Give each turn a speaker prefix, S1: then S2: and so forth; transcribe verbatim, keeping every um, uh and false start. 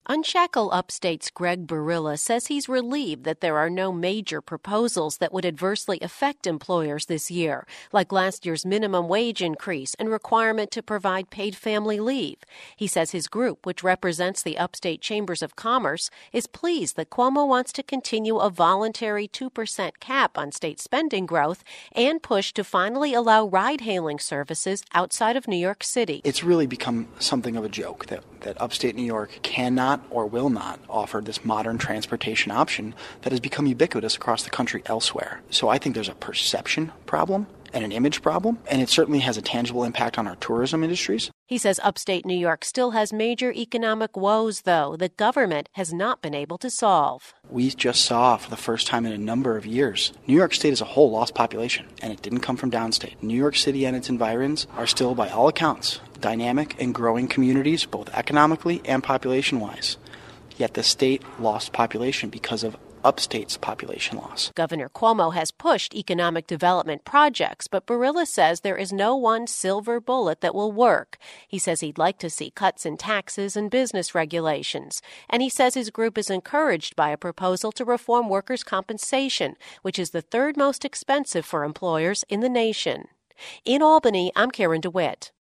S1: Unshackle Upstate's Greg Barilla says he's relieved that there are no major proposals that would adversely affect employers this year, like last year's minimum wage increase and requirement to provide paid family leave. He says his group, which represents the Upstate Chambers of Commerce, is pleased that Cuomo wants to continue a voluntary two percent cap on state spending growth and push to finally allow ride-hailing services outside of New York City.
S2: It's really become something of a joke that, that upstate New York cannot or will not offer this modern transportation option that has become ubiquitous across the country elsewhere. So I think there's a perception problem and an image problem, and it certainly has a tangible impact on our tourism industries.
S1: He says upstate New York still has major economic woes, though, the government has not been able to solve.
S2: We just saw for the first time in a number of years, New York State as a whole lost population, and it didn't come from downstate. New York City and its environs are still, by all accounts, dynamic and growing communities, both economically and population-wise. Yet the state lost population because of upstate's population loss.
S1: Governor Cuomo has pushed economic development projects, but Barilla says there is no one silver bullet that will work. He says he'd like to see cuts in taxes and business regulations. And he says his group is encouraged by a proposal to reform workers' compensation, which is the third most expensive for employers in the nation. In Albany, I'm Karen DeWitt.